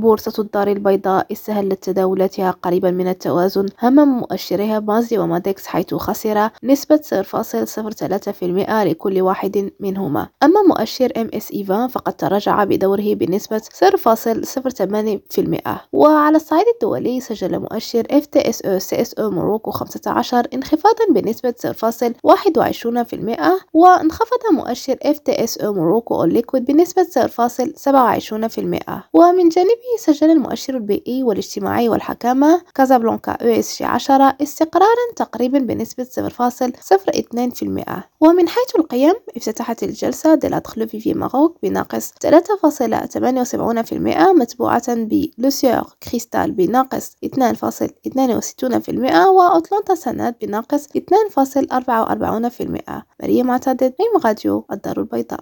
بورصة الدار البيضاء استهلت تداولاتها قريبا من التوازن أمام مؤشرها مازدي وماديكس، حيث خسر نسبة 0.03% لكل واحد منهما. أما مؤشر MSCI 20 فقد تراجع بدوره بنسبة 0.08%. وعلى الصعيد الدولي سجل مؤشر FTSE CSO موروكو 15 انخفاضا بنسبة 0.21%، وانخفض مؤشر FTSE موروكو الليكويد بنسبة 0.27%. ومن جانبه سجل المؤشر البيئي والاجتماعي والحكامة كازابلانكا ESG 10 استقرارا تقريبا بنسبة 0.02%. ومن حيث القيم افتتحت الجلسة ديلات خلوفي في ماروك بناقص 3.78%، متبوعة بلوسيور كريستال بناقص 2.62%، وأوتلانتا سنات بناقص 2.44%. مريم معتدد، راديو الدار البيضاء.